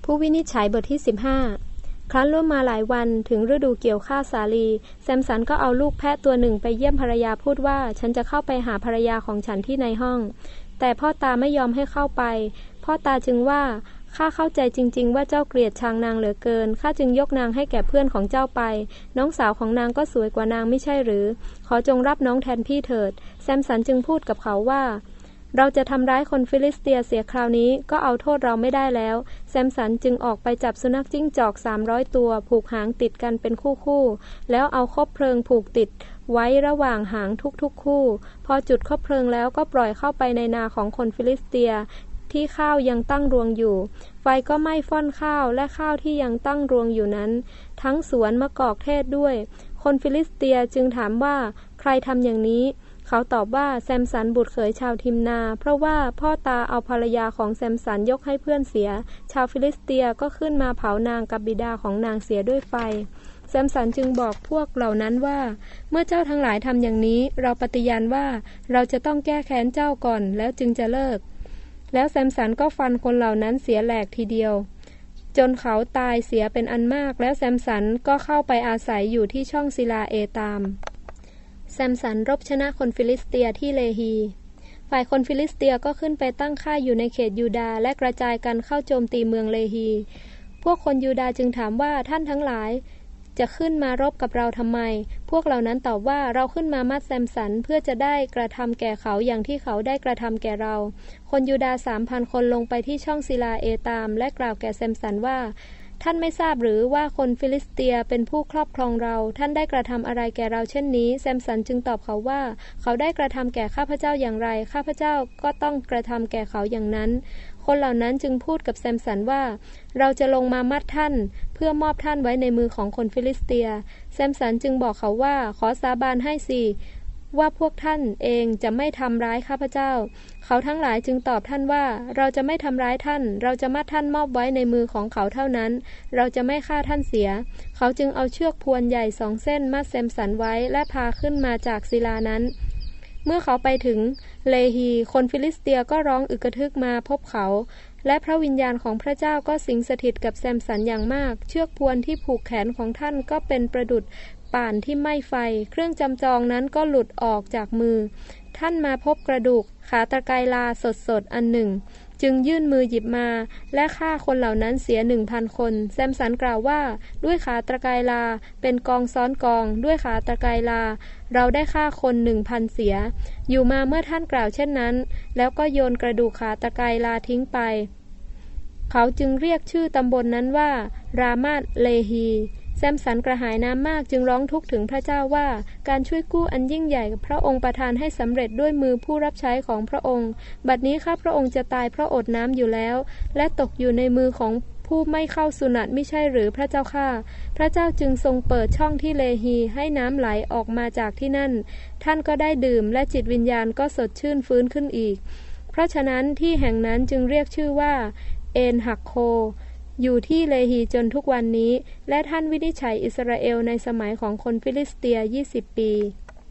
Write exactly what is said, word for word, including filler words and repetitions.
ผู้วินิจฉัยบทที่สิบห้าครั้นล่วงมาหลายวันถึงฤดูเกี่ยวข้าวสาลีแซมสันก็เอาลูกแพะตัวหนึ่งไปเยี่ยมภรรยาพูดว่าฉันจะเข้าไปหาภรรยาของฉันที่ในห้องแต่พ่อตาไม่ยอมให้เข้าไปพ่อตาจึงว่าข้าเข้าใจจริงๆว่าเจ้าเกลียดชังนางเหลือเกินข้าจึงยกนางให้แก่เพื่อนของเจ้าไปน้องสาวของนางก็สวยกว่านางไม่ใช่หรือขอจงรับน้องแทนพี่เถิดแซมสันจึงพูดกับเขาว่าเราจะทำร้ายคนฟิลิสเตียเสียคราวนี้ก็เอาโทษเราไม่ได้แล้วแซมสันจึงออกไปจับสุนัขจิ้งจอกสามร้อยตัวผูกหางติดกันเป็นคู่ๆแล้วเอาคบเพลิงผูกติดไว้ระหว่างหางทุกๆคู่พอจุดคบเพลิงแล้วก็ปล่อยเข้าไปในนาของคนฟิลิสเตียที่ข้าวยังตั้งรวงอยู่ไฟก็ไหม้ฟ่อนข้าวและข้าวที่ยังตั้งรวงอยู่นั้นทั้งสวนมะกอกเทศด้วยคนฟิลิสเตียจึงถามว่าใครทำอย่างนี้เขาตอบว่าแซมสันบุตรเขยชาวทิมนาเพราะว่าพ่อตาเอาภรรยาของแซมสันยกให้เพื่อนเสียชาวฟิลิสเตียก็ขึ้นมาเผานางกับบิดาของนางเสียด้วยไฟแซมสันจึงบอกพวกเหล่านั้นว่าเมื่อเจ้าทั้งหลายทำอย่างนี้เราปฏิญาณว่าเราจะต้องแก้แค้นเจ้าก่อนแล้วจึงจะเลิกแล้วแซมสันก็ฟันคนเหล่านั้นเสียแหลกทีเดียวจนเขาตายเสียเป็นอันมากแล้วแซมสันก็เข้าไปอาศัยอยู่ที่ช่องศิลาเอตามแซมสันรบชนะคนฟิลิสเตียที่เลฮีฝ่ายคนฟิลิสเตียก็ขึ้นไปตั้งค่ายอยู่ในเขตยูดาห์และกระจายกันเข้าโจมตีเมืองเลฮีพวกคนยูดาห์จึงถามว่าท่านทั้งหลายจะขึ้นมารบกับเราทำไมพวกเหล่านั้นตอบว่าเราขึ้นมามัดแซมสันเพื่อจะได้กระทำแก่เขาอย่างที่เขาได้กระทำแก่เราคนยูดาห์สามพันคนลงไปที่ช่องศิลาเอตามและกล่าวแก่แซมสันว่าท่านไม่ทราบหรือว่าคนฟิลิสเตียเป็นผู้ครอบครองเราท่านได้กระทำอะไรแก่เราเช่นนี้แซมสันจึงตอบเขาว่าเขาได้กระทำแก่ข้าพเจ้าอย่างไรข้าพเจ้าก็ต้องกระทำแก่เขาอย่างนั้นคนเหล่านั้นจึงพูดกับแซมสันว่าเราจะลงมามัดท่านเพื่อมอบท่านไว้ในมือของคนฟิลิสเตียแซมสันจึงบอกเขาว่าขอสาบานให้สิว่าพวกท่านเองจะไม่ทำร้ายข้าพเจ้าเขาทั้งหลายจึงตอบท่านว่าเราจะไม่ทำร้ายท่านเราจะมัดท่านมอบไว้ในมือของเขาเท่านั้นเราจะไม่ฆ่าท่านเสียเขาจึงเอาเชือกพวนใหญ่สองเส้นมัดแซมสันไว้และพาขึ้นมาจากศิลานั้นเมื่อเขาไปถึงเลฮีคนฟิลิสเตียก็ร้องอึกระทึกมาพบเขาและพระวิญญาณของพระเจ้าก็สิงสถิตกับแซมสันอย่างมากเชือกพวนที่ผูกแขนของท่านก็เป็นประดุจป่านที่ไหม้ไฟเครื่องจำจองนั้นก็หลุดออกจากมือท่านมาพบกระดูกขาตะไคร้ลาสดๆอันหนึ่งจึงยื่นมือหยิบมาและฆ่าคนเหล่านั้นเสียหนึ่งพันคนแซมสันกล่าวว่าด้วยขาตะไคร้ลาเป็นกองซ้อนกองด้วยขาตะไคร้ลาเราได้ฆ่าคนหนึ่งพันเสียอยู่มาเมื่อท่านกล่าวเช่นนั้นแล้วก็โยนกระดูกขาตะไคร้ลาทิ้งไปเขาจึงเรียกชื่อตำบลนนั้นว่ารามาตเลฮีแซมสันกระหายน้ำมากจึงร้องทุกข์ถึงพระเจ้าว่าการช่วยกู้อันยิ่งใหญ่พระองค์ประทานให้สำเร็จด้วยมือผู้รับใช้ของพระองค์บัดนี้ข้าพระองค์จะตายเพราะอดน้ำอยู่แล้วและตกอยู่ในมือของผู้ไม่เข้าสุนัตไม่ใช่หรือพระเจ้าข้าพระเจ้าจึงทรงเปิดช่องที่เลฮีให้น้ำไหลออกมาจากที่นั่นท่านก็ได้ดื่มและจิตวิญญาณก็สดชื่นฟื้นขึ้นอีกเพราะฉะนั้นที่แห่งนั้นจึงเรียกชื่อว่าเอนหักโคอยู่ที่เลฮีจนทุกวันนี้และท่านวินิจฉัยอิสราเอลในสมัยของคนฟิลิสเตียยี่สิบปี